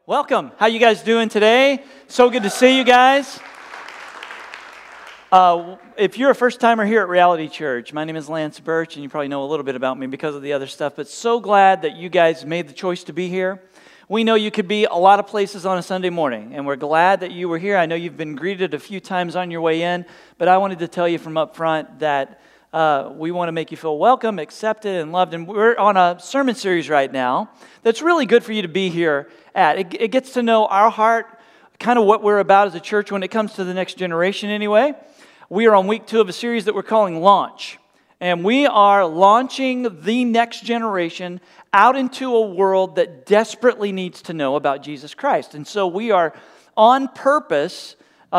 Welcome. How you guys doing today? So good to see you guys. If you're a first-timer here at Reality Church, my name is Lance Birch, and you probably know a little bit about me because of the other stuff, but so glad that you guys made the choice to be here. We know you could be a lot of places on a Sunday morning, and we're glad that you were here. I know you've been greeted a few times on your way in, but I wanted to tell you from up front that we want to make you feel welcome, accepted, and loved. And we're on a sermon series right now that's really good for you to be here at. It gets to know our heart, kind of what we're about as a church when it comes to the next generation anyway. We are on week 2 of a series that we're calling Launch. And we are launching the next generation out into a world that desperately needs to know about Jesus Christ. And so we are on purpose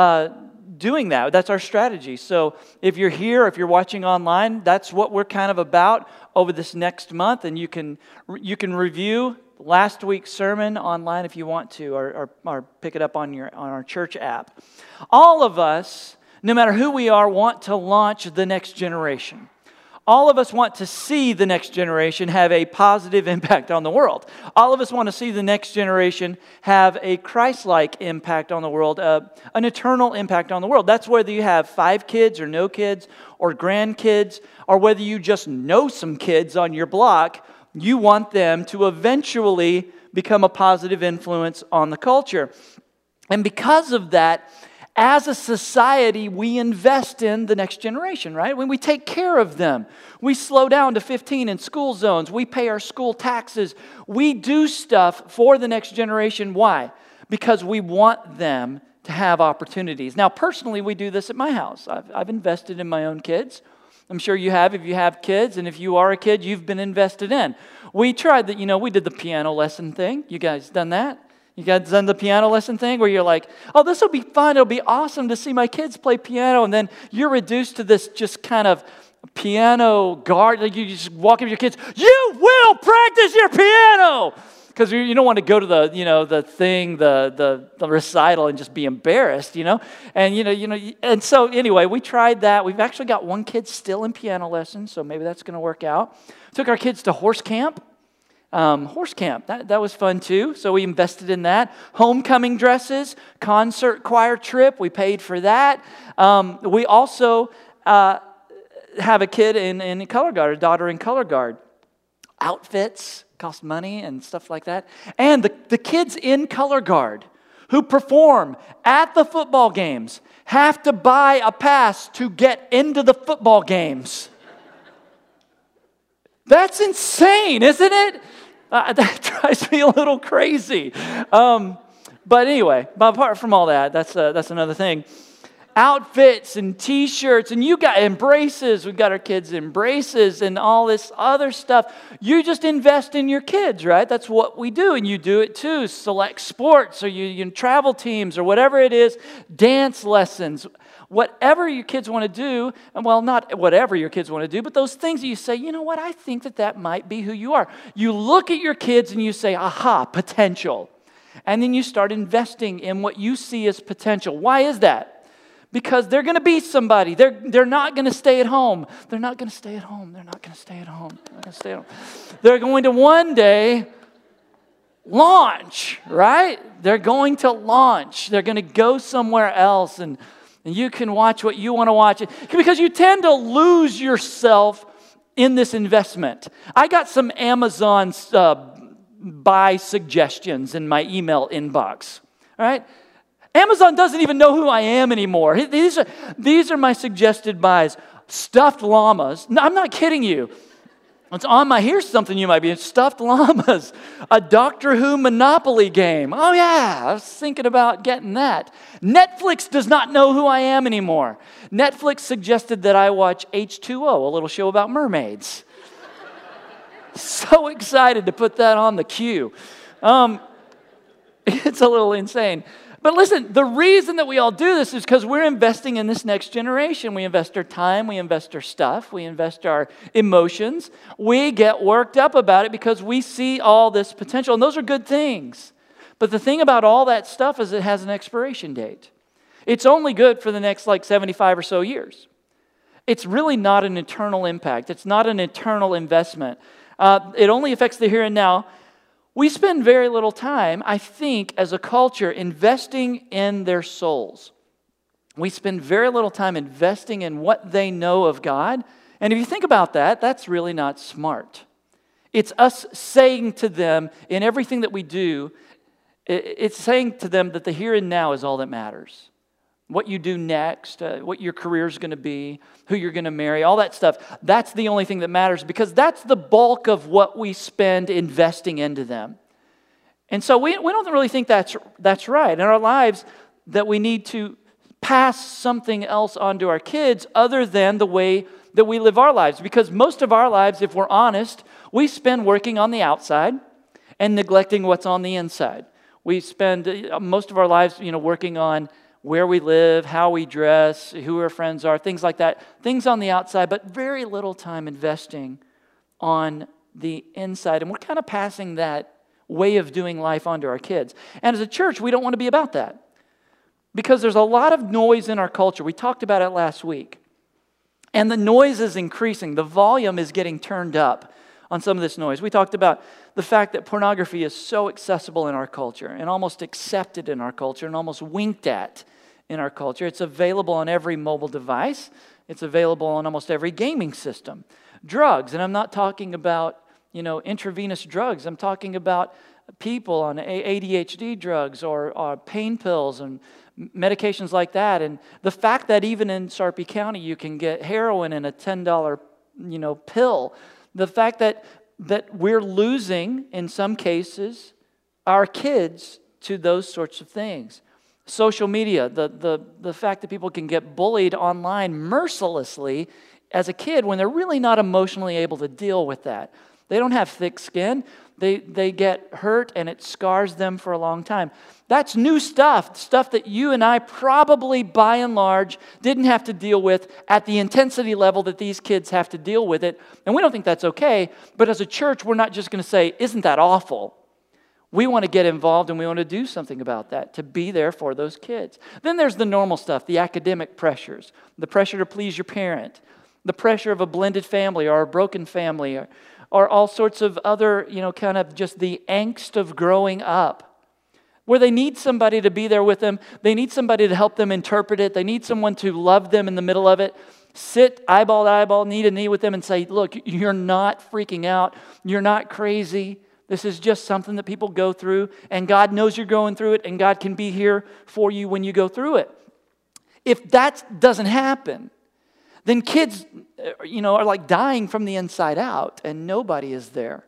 doing that. That's our strategy. So if you're here, if you're watching online, that's what we're kind of about over this next month. And you can review last week's sermon online if you want to, or pick it up on our church app. All of us, no matter who we are, want to launch the next generation. All of us want to see the next generation have a positive impact on the world. All of us want to see the next generation have a Christ-like impact on the world, an eternal impact on the world. That's whether you have 5 kids or no kids or grandkids, or whether you just know some kids on your block. You want them to eventually become a positive influence on the culture. And because of that, as a society, we invest in the next generation, right? When we take care of them, we slow down to 15 in school zones, we pay our school taxes, we do stuff for the next generation. Why? Because we want them to have opportunities. Now, personally, we do this at my house. I've invested in my own kids. I'm sure you have if you have kids, and if you are a kid, you've been invested in. We tried that, we did the piano lesson thing. You guys done that? You guys done the piano lesson thing where you're like, oh, this will be fun. It'll be awesome to see my kids play piano. And then you're reduced to this just kind of piano guard. Like you just walk up to your kids, you will practice your piano. Because you don't want to go to the thing, the recital and just be embarrassed, And so anyway, we tried that. We've actually got one kid still in piano lessons, so maybe that's going to work out. Took our kids to horse camp. That was fun too, so we invested in that. Homecoming dresses, concert choir trip, we paid for that. We also have a kid in color guard, a daughter in color guard. Outfits cost money and stuff like that. And the kids in color guard who perform at the football games have to buy a pass to get into the football games. That's insane, isn't it? That drives me a little crazy. But anyway, apart from all that, that's another thing. Outfits and T-shirts, and you got embraces. We've got our kids in braces and all this other stuff. You just invest in your kids, right? That's what we do, and you do it too. Select sports, or you travel teams, or whatever it is, dance lessons. Whatever your kids want to do, well, not whatever your kids want to do, but those things that you say, you know what, I think that might be who you are. You look at your kids and you say, aha, potential. And then you start investing in what you see as potential. Why is that? Because they're going to be somebody. They're not going to stay at home. They're not going to stay at home. They're not going to stay at home. They're not going to stay at home. They're going to one day launch, right? They're going to launch. They're going to go somewhere else, and you can watch what you want to watch. Because you tend to lose yourself in this investment. I got some Amazon buy suggestions in my email inbox, all right? Amazon doesn't even know who I am anymore. These are my suggested buys. Stuffed llamas. No, I'm not kidding you. It's on here's something you might be in. Stuffed llamas. A Doctor Who Monopoly game. Oh yeah, I was thinking about getting that. Netflix does not know who I am anymore. Netflix suggested that I watch H2O, a little show about mermaids. So excited to put that on the queue. It's a little insane. But listen, the reason that we all do this is because we're investing in this next generation. We invest our time, we invest our stuff, we invest our emotions. We get worked up about it because we see all this potential, and those are good things. But the thing about all that stuff is it has an expiration date. It's only good for the next 75 or so years. It's really not an eternal impact. It's not an eternal investment. It only affects the here and now. We spend very little time, I think, as a culture, investing in their souls. We spend very little time investing in what they know of God. And if you think about that, that's really not smart. It's us saying to them in everything that we do, it's saying to them that the here and now is all that matters. What you do next, what your career is going to be, who you're going to marry, all that stuff, that's the only thing that matters because that's the bulk of what we spend investing into them. And so we don't really think that's right. In our lives, that we need to pass something else on to our kids other than the way that we live our lives. Because most of our lives, if we're honest, we spend working on the outside and neglecting what's on the inside. We spend most of our lives, working on where we live, how we dress, who our friends are, things like that. Things on the outside, but very little time investing on the inside. And we're kind of passing that way of doing life onto our kids. And as a church, we don't want to be about that. Because there's a lot of noise in our culture. We talked about it last week. And the noise is increasing. The volume is getting turned up on some of this noise. We talked about the fact that pornography is so accessible in our culture and almost accepted in our culture and almost winked at in our culture. It's available on every mobile device. It's available on almost every gaming system. Drugs, and I'm not talking about, intravenous drugs. I'm talking about people on ADHD drugs or pain pills and medications like that. And the fact that even in Sarpy County you can get heroin in a $10 pill. The fact that we're losing, in some cases, our kids to those sorts of things. Social media, the fact that people can get bullied online mercilessly as a kid when they're really not emotionally able to deal with that. They don't have thick skin. They get hurt and it scars them for a long time. That's new stuff that you and I probably by and large didn't have to deal with at the intensity level that these kids have to deal with it. And we don't think that's okay, but as a church, we're not just going to say, isn't that awful? We want to get involved and we want to do something about that, to be there for those kids. Then there's the normal stuff, the academic pressures, the pressure to please your parent, the pressure of a blended family or a broken family, or all sorts of other, kind of just the angst of growing up, where they need somebody to be there with them. They need somebody to help them interpret it. They need someone to love them in the middle of it. Sit eyeball to eyeball, knee to knee with them and say, look, you're not freaking out. You're not crazy. This is just something that people go through, and God knows you're going through it, and God can be here for you when you go through it. If that doesn't happen, then kids, are like dying from the inside out, and nobody is there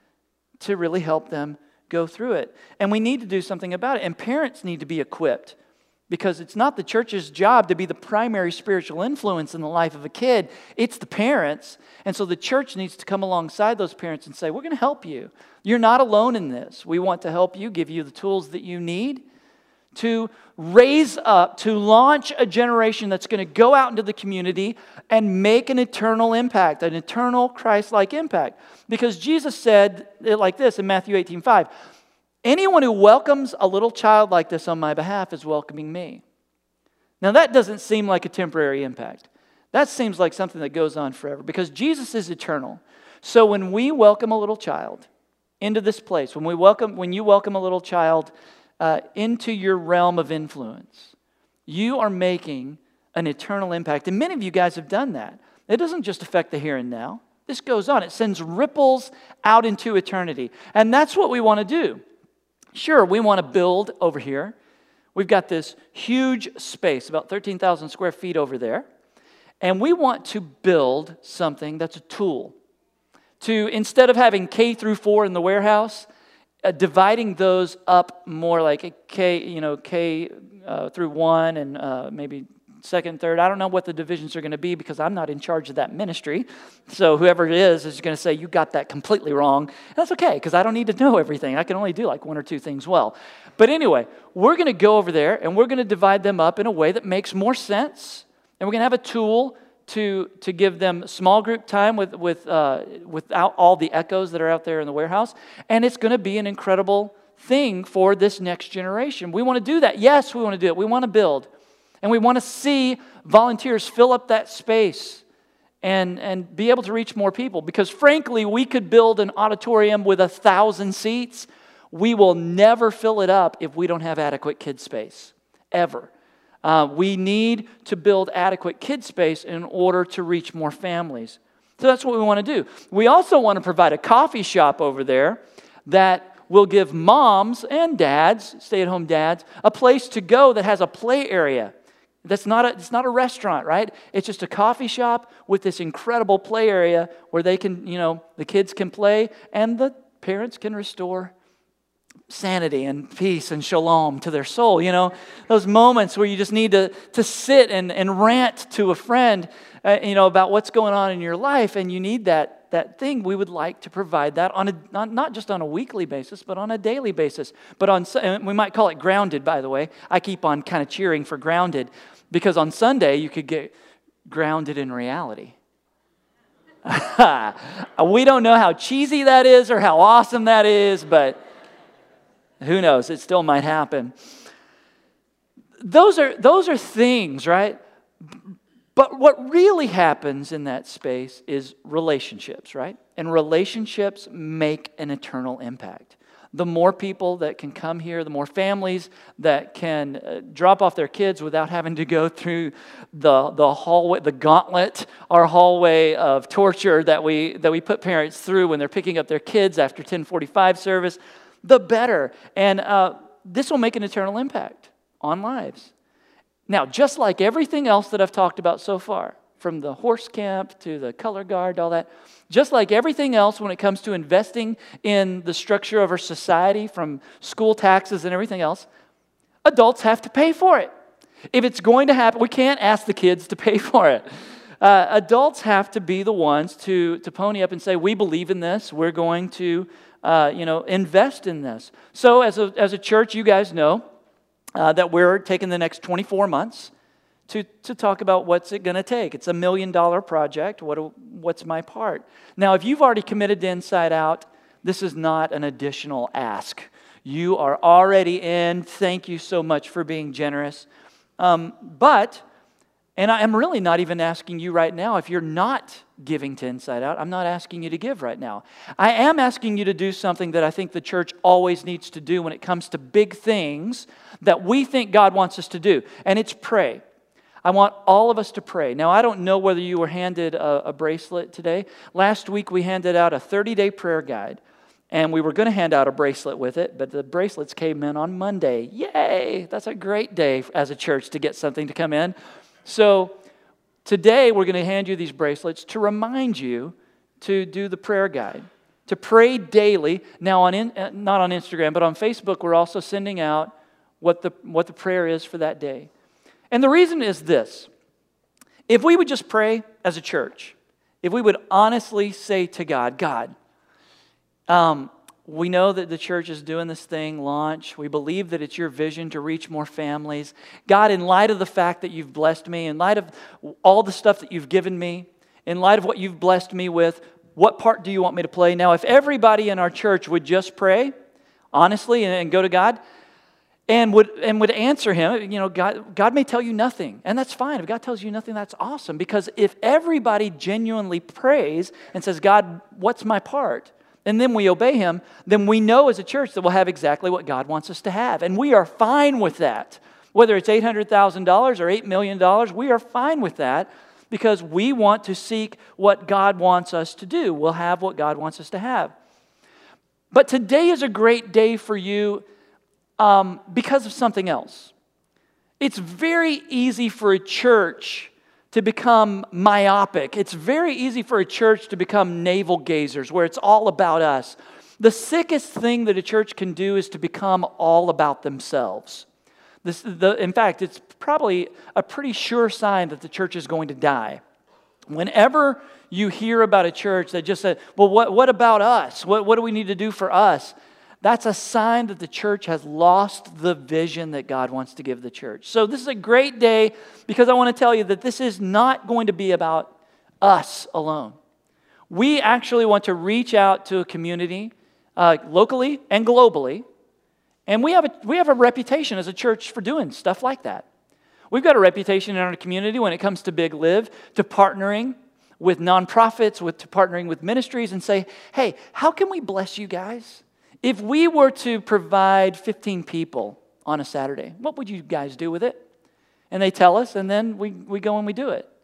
to really help them go through it. And we need to do something about it. And parents need to be equipped, because it's not the church's job to be the primary spiritual influence in the life of a kid. It's the parents. And so the church needs to come alongside those parents and say, we're going to help you. You're not alone in this. We want to help you, give you the tools that you need to raise up, to launch a generation that's going to go out into the community and make an eternal impact, an eternal Christ-like impact. Because Jesus said it like this in Matthew 18:5, anyone who welcomes a little child like this on my behalf is welcoming me. Now that doesn't seem like a temporary impact. That seems like something that goes on forever, because Jesus is eternal. So when we welcome a little child into this place, when you welcome a little child into your realm of influence, you are making an eternal impact. And many of you guys have done that. It doesn't just affect the here and now. This goes on. It sends ripples out into eternity. And that's what we want to do. Sure, we want to build over here. We've got this huge space, about 13,000 square feet over there. And we want to build something that's a tool. To, instead of having K through 4 in the warehouse, dividing those up more like a K through 1 and maybe second, third. I don't know what the divisions are going to be because I'm not in charge of that ministry. So whoever it is going to say, you got that completely wrong. And that's okay, because I don't need to know everything. I can only do like one or two things well. But anyway, we're going to go over there and we're going to divide them up in a way that makes more sense. And we're going to have a tool to give them small group time without all the echoes that are out there in the warehouse. And it's going to be an incredible thing for this next generation. We want to do that. Yes, we want to do it. We want to build. And we want to see volunteers fill up that space and be able to reach more people. Because frankly, we could build an auditorium with 1,000 seats, We will never fill it up if we don't have adequate kid space, ever. We need to build adequate kid space in order to reach more families. So that's what we want to do. We also want to provide a coffee shop over there that will give moms and dads, stay-at-home dads, a place to go that has a play area. It's not a restaurant, right? It's just a coffee shop with this incredible play area where they can, the kids can play and the parents can restore sanity and peace and shalom to their soul. Those moments where you just need to sit and rant to a friend, about what's going on in your life, and you need that thing. We would like to provide that not just on a weekly basis, but on a daily basis. But we might call it grounded, by the way. I keep on kind of cheering for grounded, because on Sunday you could get grounded in reality. We don't know how cheesy that is or how awesome that is, but who knows? It still might happen. Those are things, right? But what really happens in that space is relationships, right? And relationships make an eternal impact. The more people that can come here, the more families that can drop off their kids without having to go through the hallway, the gauntlet, our hallway of torture that we put parents through when they're picking up their kids after 10:45 service, the better. And this will make an eternal impact on lives. Now, just like everything else that I've talked about so far, from the horse camp to the color guard, all that, just like everything else when it comes to investing in the structure of our society, from school taxes and everything else, adults have to pay for it. If it's going to happen, we can't ask the kids to pay for it. Adults have to be the ones to pony up and say, we believe in this, we're going to invest in this. So as a church, you guys know, that we're taking the next 24 months to talk about what's it going to take. It's $1 million project. What's my part? Now, if you've already committed to Inside Out, this is not an additional ask. You are already in. Thank you so much for being generous. And I'm really not even asking you right now, if you're not giving to Inside Out, I'm not asking you to give right now. I am asking you to do something that I think the church always needs to do when it comes to big things that we think God wants us to do, and it's pray. I want all of us to pray. Now, I don't know whether you were handed a bracelet today. Last week, we handed out a 30-day prayer guide, and we were going to hand out a bracelet with it, but the bracelets came in on Monday. Yay! That's a great day as a church to get something to come in. So today we're going to hand you these bracelets to remind you to do the prayer guide, to pray daily. Now, not on Instagram, but on Facebook, we're also sending out what the prayer is for that day. And the reason is this. If we would just pray as a church, if we would honestly say to God, we know that the church is doing this thing, launch. We believe that it's your vision to reach more families. God, in light of the fact that you've blessed me, in light of all the stuff that you've given me, in light of what you've blessed me with, what part do you want me to play? Now, if everybody in our church would just pray, honestly, and go to God, and would answer Him, God may tell you nothing, and that's fine. If God tells you nothing, that's awesome, because if everybody genuinely prays and says, God, what's my part? And then we obey Him, then we know as a church that we'll have exactly what God wants us to have. And we are fine with that. Whether it's $800,000 or $8 million, we are fine with that because we want to seek what God wants us to do. We'll have what God wants us to have. But today is a great day for you because of something else. It's very easy for a church to become myopic. It's very easy for a church to become navel gazers, where it's all about us. The sickest thing that a church can do is to become all about themselves. In fact, it's probably a pretty sure sign that the church is going to die. Whenever you hear about a church that just said, well, what about us? What do we need to do for us? That's a sign that the church has lost the vision that God wants to give the church. So this is a great day because I want to tell you that this is not going to be about us alone. We actually want to reach out to a community locally and globally, and we have a reputation as a church for doing stuff like that. We've got a reputation in our community when it comes to Big Live, to partnering with nonprofits, to partnering with ministries and say, hey, how can we bless you guys? If we were to provide 15 people on a Saturday, what would you guys do with it? And they tell us, and then we go and we do it.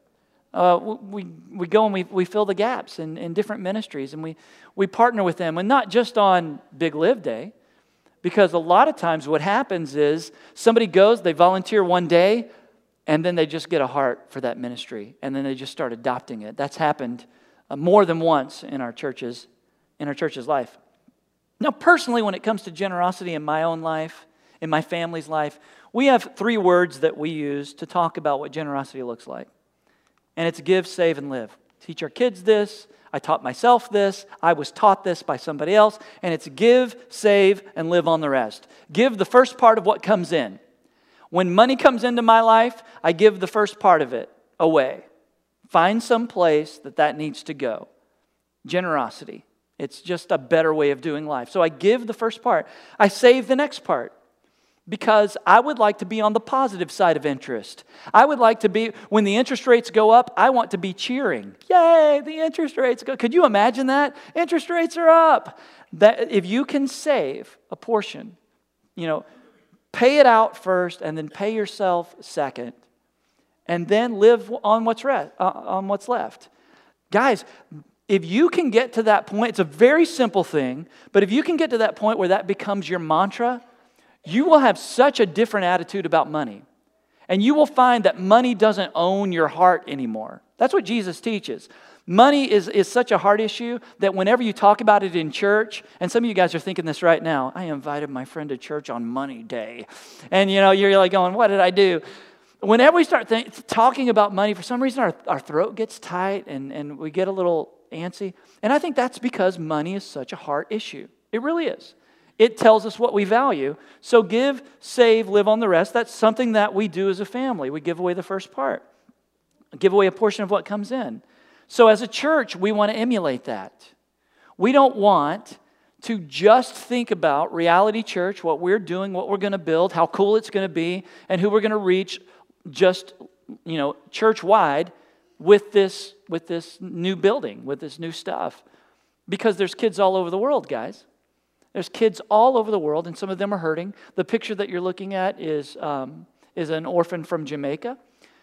We go and we fill the gaps in different ministries, and we partner with them, and not just on Big Live Day, because a lot of times what happens is somebody goes, they volunteer one day, and then they just get a heart for that ministry, and then they just start adopting it. That's happened more than once in our church's life. Now, personally, when it comes to generosity in my own life, in my family's life, we have 3 words that we use to talk about what generosity looks like. And it's give, save, and live. Teach our kids this. I taught myself this. I was taught this by somebody else. And it's give, save, and live on the rest. Give the first part of what comes in. When money comes into my life, I give the first part of it away. Find some place that needs to go. Generosity. It's just a better way of doing life. So I give the first part. I save the next part. Because I would like to be on the positive side of interest. I would like to be, when the interest rates go up, I want to be cheering. Yay, the interest rates go. Could you imagine that? Interest rates are up. That if you can save a portion, pay it out first and then pay yourself second. And then live on what's left. Guys, if you can get to that point, it's a very simple thing, but if you can get to that point where that becomes your mantra, you will have such a different attitude about money. And you will find that money doesn't own your heart anymore. That's what Jesus teaches. Money is such a heart issue that whenever you talk about it in church, and some of you guys are thinking this right now, I invited my friend to church on money day. And you're like going, what did I do? Whenever we start talking about money, for some reason our throat gets tight and we get a little antsy. And I think that's because money is such a heart issue. It really is. It tells us what we value. So give, save, live on the rest. That's something that we do as a family. We give away the first part. Give away a portion of what comes in. So as a church, we want to emulate that. We don't want to just think about Reality Church, what we're doing, what we're going to build, how cool it's going to be, and who we're going to reach just, church-wide with this new building, with this new stuff. Because there's kids all over the world, guys. There's kids all over the world, and some of them are hurting. The picture that you're looking at is an orphan from Jamaica.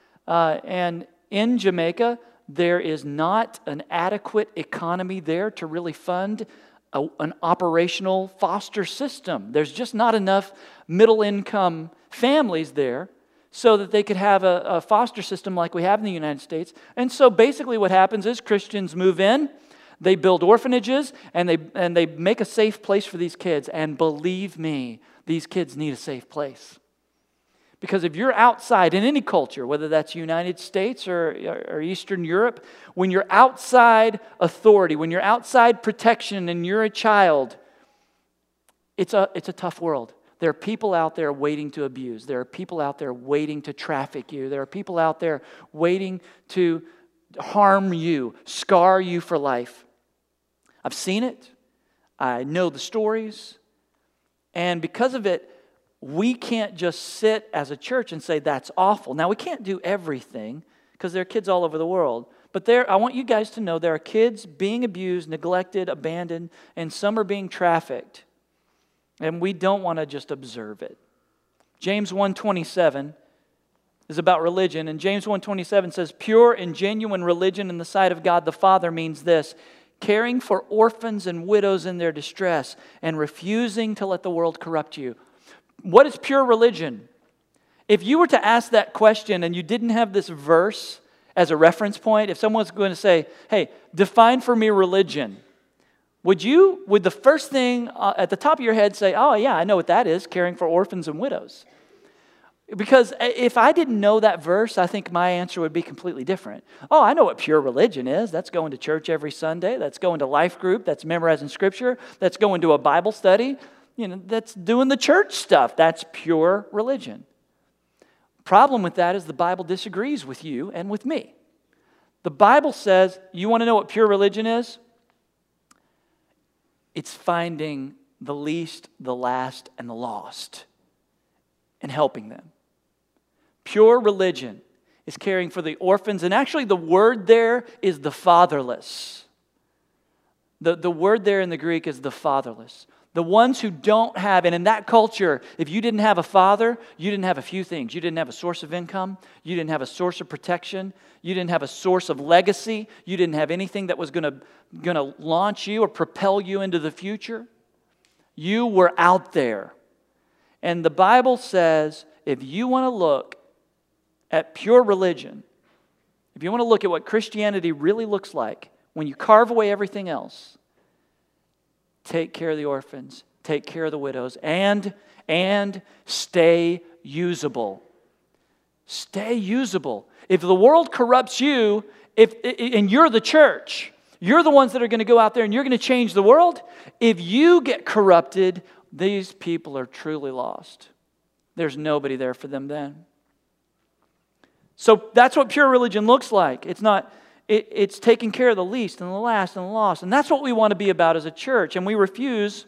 And in Jamaica, there is not an adequate economy there to really fund an operational foster system. There's just not enough middle-income families there so that they could have a foster system like we have in the United States. And so basically what happens is Christians move in, they build orphanages, and they make a safe place for these kids. And believe me, these kids need a safe place. Because if you're outside in any culture, whether that's United States or Eastern Europe, when you're outside authority, when you're outside protection and you're a child, it's a tough world. There are people out there waiting to abuse. There are people out there waiting to traffic you. There are people out there waiting to harm you, scar you for life. I've seen it. I know the stories. And because of it, we can't just sit as a church and say, that's awful. Now, we can't do everything because there are kids all over the world. But I want you guys to know there are kids being abused, neglected, abandoned, and some are being trafficked. And we don't want to just observe it. James 1:27 is about religion. And James 1:27 says, pure and genuine religion in the sight of God the Father means this: caring for orphans and widows in their distress and refusing to let the world corrupt you. What is pure religion? If you were to ask that question and you didn't have this verse as a reference point, if someone's going to say, hey, define for me religion, would the first thing at the top of your head say, oh yeah, I know what that is, caring for orphans and widows? Because if I didn't know that verse, I think my answer would be completely different. Oh, I know what pure religion is. That's going to church every Sunday. That's going to life group. That's memorizing scripture. That's going to a Bible study. That's doing the church stuff. That's pure religion. Problem with that is the Bible disagrees with you and with me. The Bible says, you want to know what pure religion is? It's finding the least, the last, and the lost and helping them. Pure religion is caring for the orphans, and actually the word there is the fatherless. The word there in the Greek is the fatherless. The ones who don't have, and in that culture, if you didn't have a father, you didn't have a few things. You didn't have a source of income. You didn't have a source of protection. You didn't have a source of legacy. You didn't have anything that was going to launch you or propel you into the future. You were out there. And the Bible says, if you want to look at pure religion, if you want to look at what Christianity really looks like, when you carve away everything else, take care of the orphans, take care of the widows, and stay usable. Stay usable. If the world corrupts you, and you're the church, you're the ones that are going to go out there and you're going to change the world. If you get corrupted, these people are truly lost. There's nobody there for them then. So that's what pure religion looks like. It's taking care of the least and the last and the lost. And that's what we want to be about as a church. And we refuse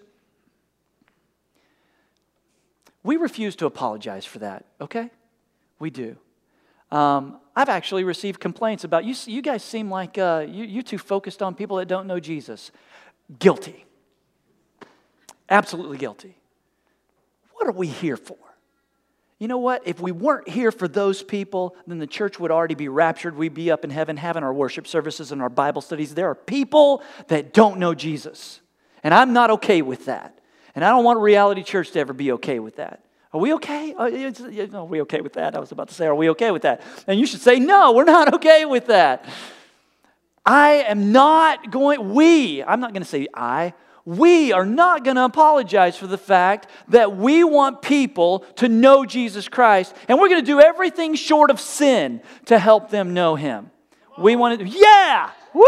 to apologize for that, okay? We do. I've actually received complaints about, you guys seem like you too focused on people that don't know Jesus. Guilty. Absolutely guilty. What are we here for? You know what? If we weren't here for those people, then the church would already be raptured. We'd be up in heaven having our worship services and our Bible studies. There are people that don't know Jesus. And I'm not okay with that. And I don't want Reality Church to ever be okay with that. Are we okay? Are we okay with that? I was about to say, are we okay with that? And you should say, no, we're not okay with that. I'm not going to say we are not going to apologize for the fact that we want people to know Jesus Christ, and we're going to do everything short of sin to help them know Him. We want to, woo!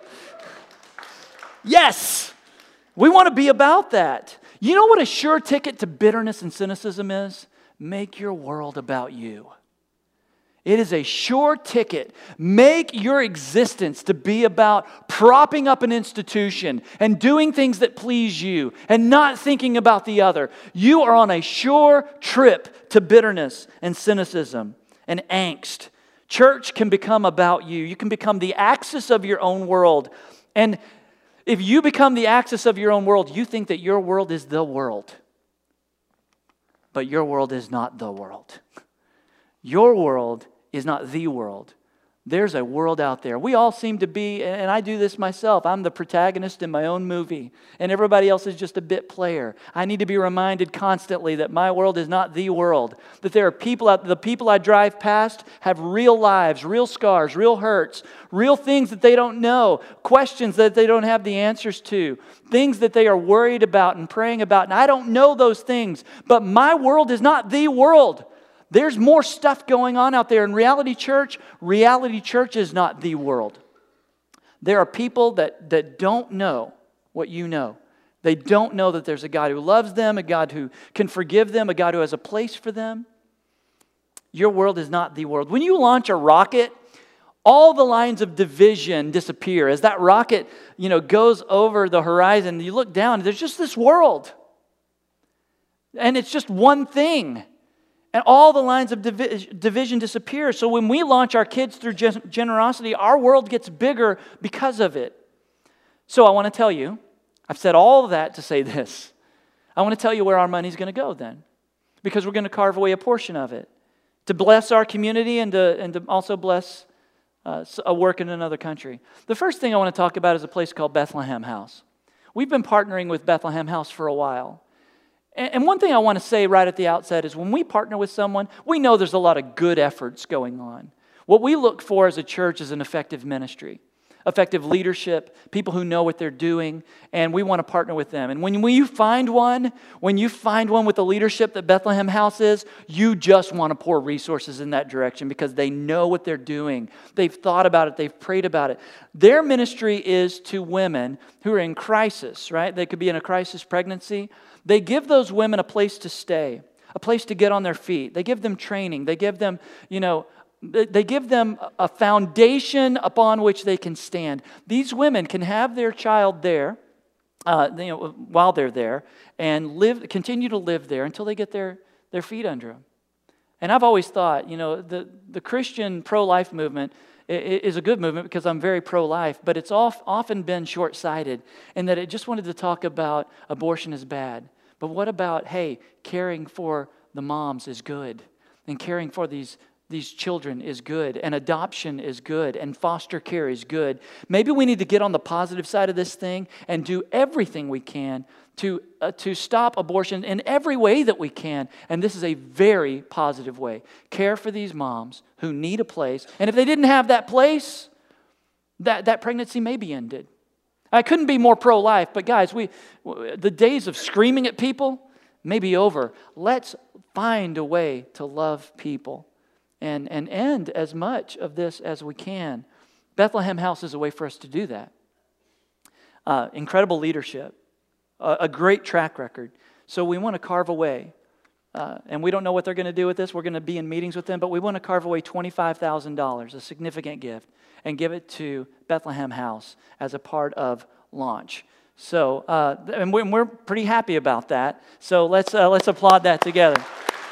Yes! We want to be about that. You know what a sure ticket to bitterness and cynicism is? Make your world about you. It is a sure ticket. Make your existence to be about propping up an institution and doing things that please you and not thinking about the other. You are on a sure trip to bitterness and cynicism and angst. Church can become about you. You can become the axis of your own world. And if you become the axis of your own world, you think that your world is the world. But your world is not the world. Your world is not the world. There's a world out there. We all seem to be, and I do this myself, I'm the protagonist in my own movie, and everybody else is just a bit player. I need to be reminded constantly that my world is not the world, that there are people out there, the people I drive past have real lives, real scars, real hurts, real things that they don't know, questions that they don't have the answers to, things that they are worried about and praying about, and I don't know those things, but my world is not the world. There's more stuff going on out there. In Reality Church is not the world. There are people that don't know what you know. They don't know that there's a God who loves them, a God who can forgive them, a God who has a place for them. Your world is not the world. When you launch a rocket, all the lines of division disappear. As that rocket, goes over the horizon, you look down, there's just this world. And it's just one thing. And all the lines of division disappear. So when we launch our kids through generosity, our world gets bigger because of it. So I want to tell you, I've said all of that to say this. I want to tell you where our money's going to go then. Because we're going to carve away a portion of it. To bless our community and to also bless a work in another country. The first thing I want to talk about is a place called Bethlehem House. We've been partnering with Bethlehem House for a while. And one thing I want to say right at the outset is when we partner with someone, we know there's a lot of good efforts going on. What we look for as a church is an effective ministry, effective leadership, people who know what they're doing, and we want to partner with them. And when you find one with the leadership that Bethlehem House is, you just want to pour resources in that direction because they know what they're doing. They've thought about it. They've prayed about it. Their ministry is to women who are in crisis, right? They could be in a crisis pregnancy. They give those women a place to stay, a place to get on their feet. They give them training. They give them, they give them a foundation upon which they can stand. These women can have their child there, while they're there, and continue to live there until they get their feet under them. And I've always thought, the Christian pro-life movement is a good movement because I'm very pro-life, but it's often been short-sighted in that it just wanted to talk about abortion is bad. But what about, hey, caring for the moms is good, and caring for these children is good, and adoption is good, and foster care is good. Maybe we need to get on the positive side of this thing and do everything we can to stop abortion in every way that we can. And this is a very positive way. Care for these moms who need a place. And if they didn't have that place, that pregnancy may be ended. I couldn't be more pro-life, but guys, the days of screaming at people may be over. Let's find a way to love people and end as much of this as we can. Bethlehem House is a way for us to do that. Incredible leadership. A great track record. So we want to carve away, and we don't know what they're going to do with this. We're going to be in meetings with them, but we want to carve away $25,000, a significant gift, and give it to Bethlehem House as a part of launch. So, and we're pretty happy about that. So let's applaud that together.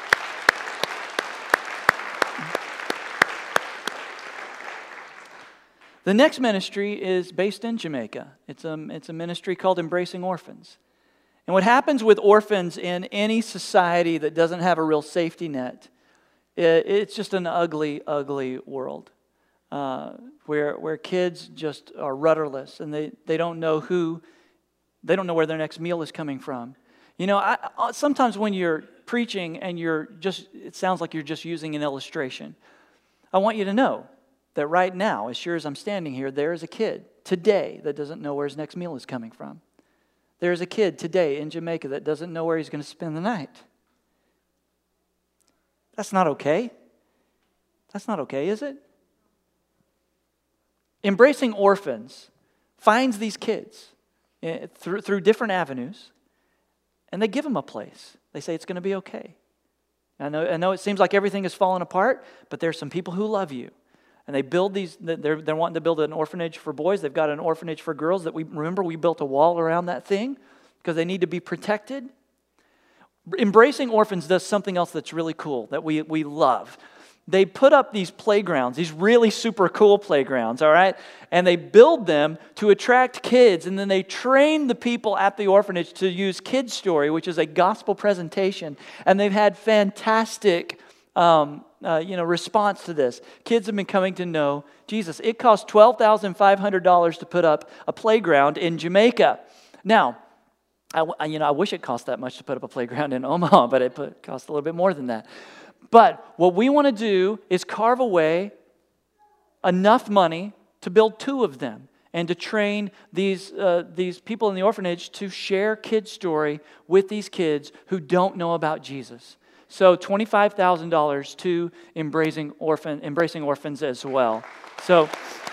The next ministry is based in Jamaica. It's a ministry called Embracing Orphans. And what happens with orphans in any society that doesn't have a real safety net, it's just an ugly, ugly world where kids just are rudderless and they don't know where their next meal is coming from. Sometimes when you're preaching and it sounds like you're just using an illustration. I want you to know that right now, as sure as I'm standing here, there is a kid today that doesn't know where his next meal is coming from. There is a kid today in Jamaica that doesn't know where he's going to spend the night. That's not okay. That's not okay, is it? Embracing Orphans finds these kids through different avenues, and they give them a place. They say it's going to be okay. I know it seems like everything is falling apart, but there's some people who love you. And they build these, they're wanting to build an orphanage for boys. They've got an orphanage for girls that we built a wall around that thing because they need to be protected. Embracing Orphans does something else that's really cool that we love. They put up these playgrounds, these really super cool playgrounds, all right? And they build them to attract kids, and then they train the people at the orphanage to use Kid Story, which is a gospel presentation. And they've had fantastic response to this. Kids have been coming to know Jesus. It costs $12,500 to put up a playground in Jamaica. Now, I wish it cost that much to put up a playground in Omaha, but it costs a little bit more than that. But what we want to do is carve away enough money to build 2 of them and to train these people in the orphanage to share Kid Story with these kids who don't know about Jesus. So $25,000 to Embracing Orphans as well. So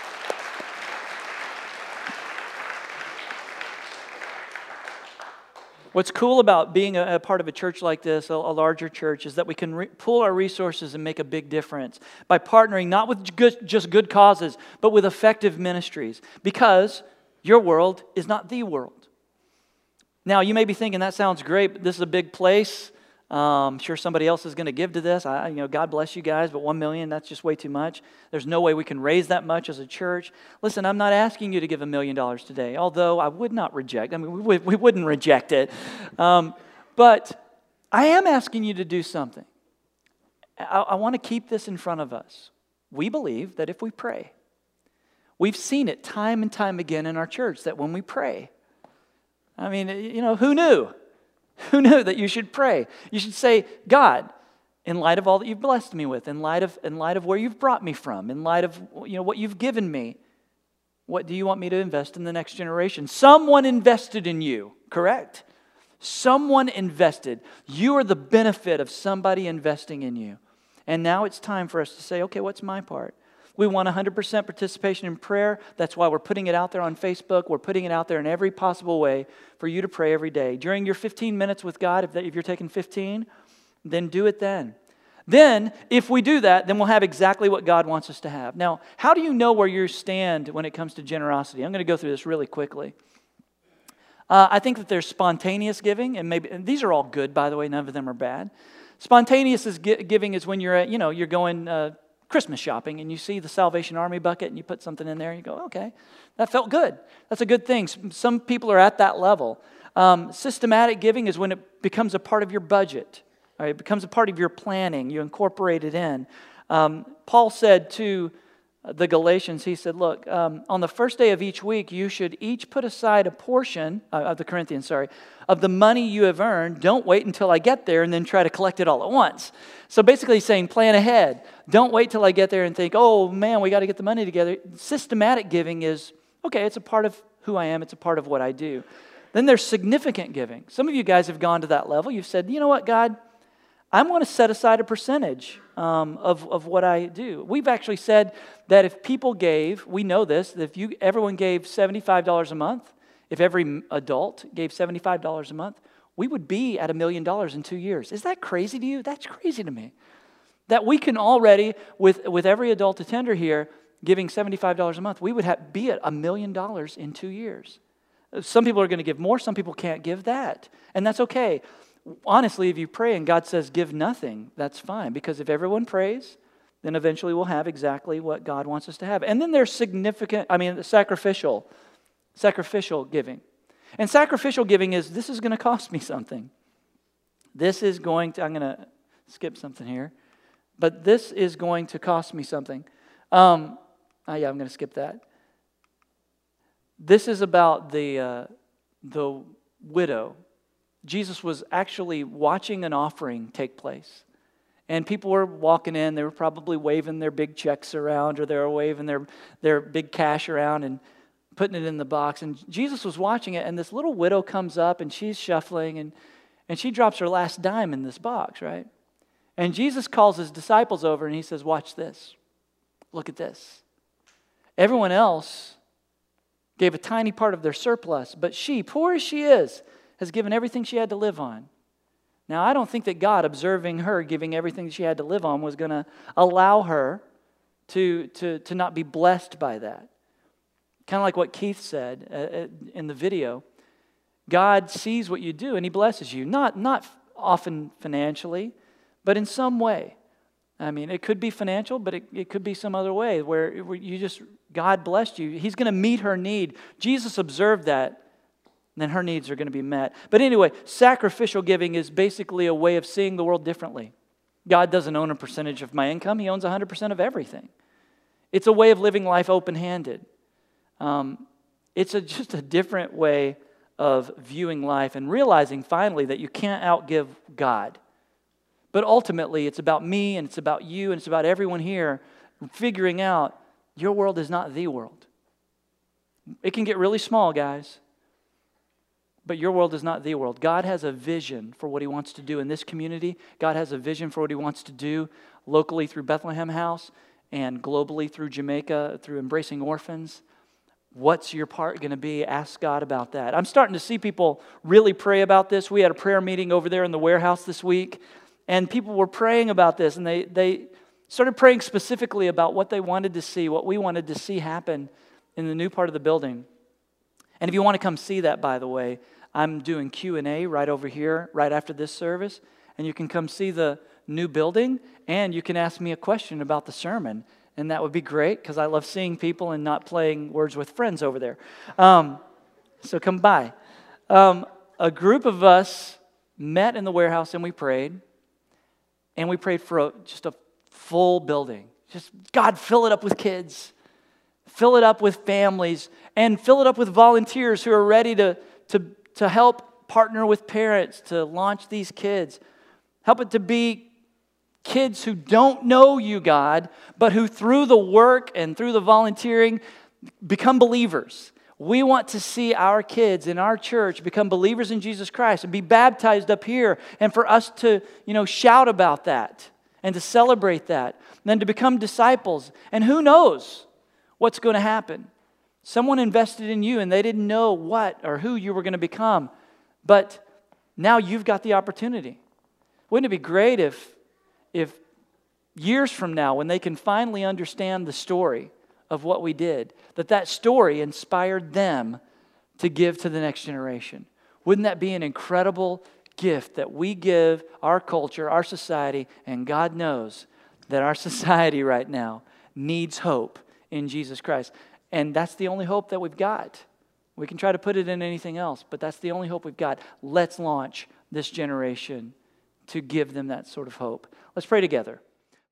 what's cool about being a part of a church like this, a larger church, is that we can pool our resources and make a big difference by partnering not with just good causes, but with effective ministries, because your world is not the world. Now, you may be thinking, that sounds great, but this is a big place. I'm sure somebody else is going to give to this. God bless you guys, but $1 million, that's just way too much. There's no way we can raise that much as a church. Listen, I'm not asking you to give $1 million today, although I would not reject. We wouldn't reject it. But I am asking you to do something. I want to keep this in front of us. We believe that if we pray, we've seen it time and time again in our church, that when we pray, who knew? Who knew that you should pray? You should say, God, in light of all that you've blessed me with, in light of where you've brought me from, in light of what you've given me, what do you want me to invest in the next generation? Someone invested in you, correct? Someone invested. You are the benefit of somebody investing in you. And now it's time for us to say, okay, what's my part? We want 100% participation in prayer. That's why we're putting it out there on Facebook. We're putting it out there in every possible way for you to pray every day. During your 15 minutes with God, if you're taking 15, then do it then. Then, if we do that, then we'll have exactly what God wants us to have. Now, how do you know where you stand when it comes to generosity? I'm going to go through this really quickly. I think that there's spontaneous giving, and these are all good, by the way. None of them are bad. Spontaneous giving is when you're going Christmas shopping and you see the Salvation Army bucket and you put something in there and you go, okay, that felt good. That's a good thing. Some people are at that level. Systematic giving is when it becomes a part of your budget. Right? It becomes a part of your planning. You incorporate it in. Paul said to the Galatians, he said, look, on the first day of each week, you should each put aside a portion, of the Corinthians, of the money you have earned. Don't wait until I get there and then try to collect it all at once. So basically he's saying, plan ahead. Don't wait till I get there and think, oh man, we got to get the money together. Systematic giving is, okay, it's a part of who I am. It's a part of what I do. Then there's significant giving. Some of you guys have gone to that level. You've said, you know what, God, I'm going to set aside a percentage of what I do. We've actually said that if people gave, we know this, that if everyone gave $75 a month, if every adult gave $75 a month, we would be at $1 million in 2 years. Is that crazy to you? That's crazy to me. That we can already, with every adult attender here, giving $75 a month, we would be at $1 million in 2 years. Some people are going to give more, some people can't give that. And that's okay. Honestly, if you pray and God says give nothing, that's fine. Because if everyone prays, then eventually we'll have exactly what God wants us to have. And then there's sacrificial giving. And sacrificial giving is, this is going to cost me something. I'm going to skip something here. But this is going to cost me something. I'm going to skip that. This is about the widow. Jesus was actually watching an offering take place. And people were walking in. They were probably waving their big checks around, or they were waving their big cash around and putting it in the box. And Jesus was watching it, and this little widow comes up, and she's shuffling, and she drops her last dime in this box, right? And Jesus calls his disciples over, and he says, watch this. Look at this. Everyone else gave a tiny part of their surplus, but she, poor as she is, has given everything she had to live on. Now, I don't think that God, observing her giving everything she had to live on, was going to allow her to not be blessed by that. Kind of like what Keith said in the video. God sees what you do and he blesses you. Not often financially, but in some way. I mean, it could be financial, but it could be some other way where God blessed you. He's going to meet her need. Jesus observed that. Then her needs are going to be met. But anyway, sacrificial giving is basically a way of seeing the world differently. God doesn't own a percentage of my income. He owns 100% of everything. It's a way of living life open-handed. It's just a different way of viewing life and realizing finally that you can't outgive God. But ultimately, it's about me and it's about you and it's about everyone here figuring out your world is not the world. It can get really small, guys. But your world is not the world. God has a vision for what he wants to do in this community. God has a vision for what he wants to do locally through Bethlehem House and globally through Jamaica, through Embracing Orphans. What's your part going to be? Ask God about that. I'm starting to see people really pray about this. We had a prayer meeting over there in the warehouse this week, and people were praying about this, and they started praying specifically about what they wanted to see, what we wanted to see happen in the new part of the building. And if you want to come see that, by the way, I'm doing Q&A right over here, right after this service. And you can come see the new building, and you can ask me a question about the sermon. And that would be great, because I love seeing people and not playing Words with Friends over there. So come by. A group of us met in the warehouse, and we prayed. And we prayed for just a full building. Just, God, fill it up with kids. Fill it up with families. And fill it up with volunteers who are ready to help partner with parents to launch these kids. Help it to be kids who don't know you, God, but who through the work and through the volunteering become believers. We want to see our kids in our church become believers in Jesus Christ and be baptized up here, and for us to, shout about that and to celebrate that, and then to become disciples. And who knows what's going to happen? Someone invested in you and they didn't know what or who you were going to become. But now you've got the opportunity. Wouldn't it be great if years from now, when they can finally understand the story of what we did, that story inspired them to give to the next generation? Wouldn't that be an incredible gift that we give our culture, our society, and God knows that our society right now needs hope in Jesus Christ. And that's the only hope that we've got. We can try to put it in anything else, but that's the only hope we've got. Let's launch this generation to give them that sort of hope. Let's pray together.